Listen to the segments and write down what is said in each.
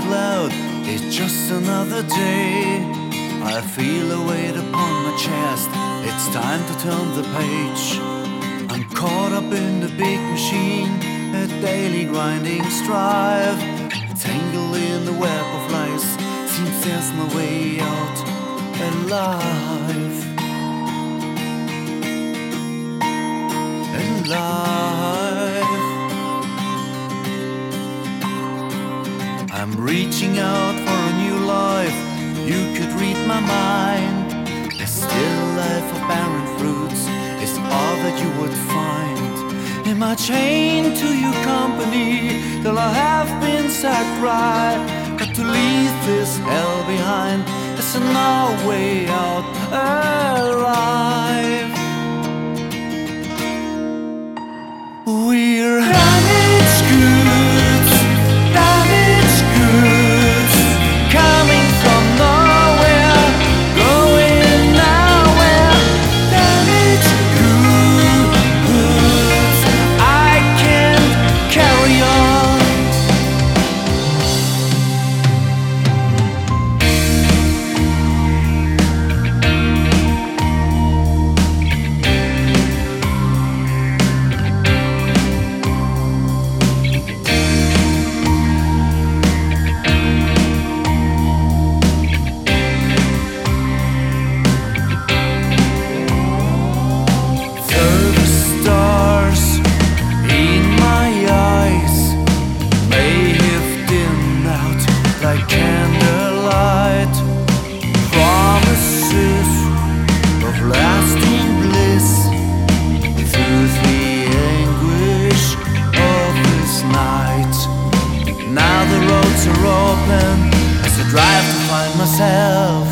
loud, it's just another day. I feel a weight upon my chest, it's time to turn the page. I'm caught up in the big machine, a daily grinding strive. Tangled in the web of lies, seems there's no way out alive. Alive. I'm reaching out for a new life. You could read my mind. The still life of barren fruits is all that you would find. Am I chained to your company till I have been set right? Got to leave this hell behind. There's no way out alive. We're damaged goods, damaged goods, coming from nowhere, going nowhere. Damaged goods, I can't carry on. Like candlelight, promises of lasting bliss through the anguish of this night. Now the roads are open as I drive to find myself.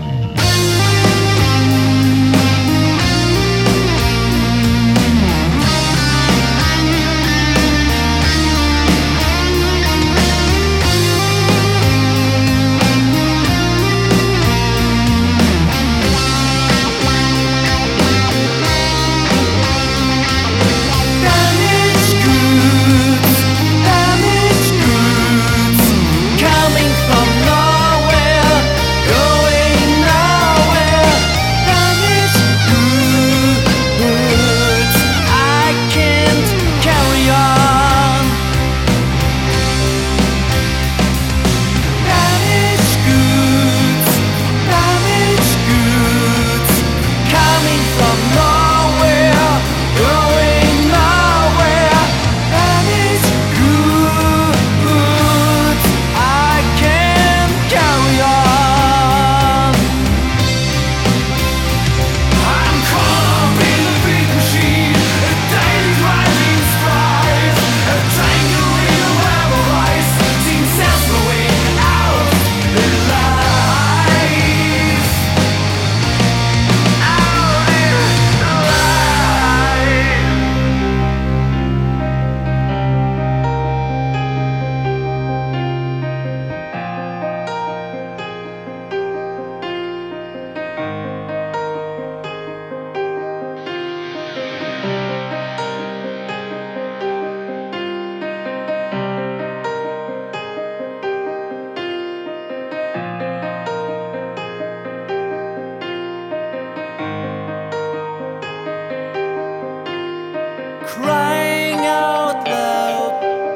Crying out loud,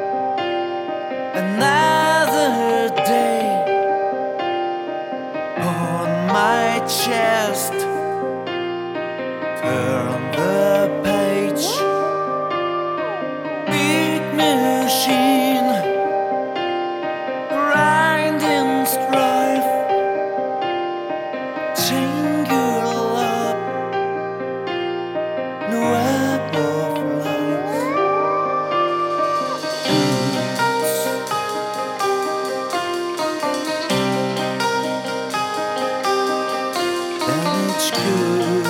another day on my chest. Turn the page, big machine, grinding strife, tangle up, no web of damaged goods.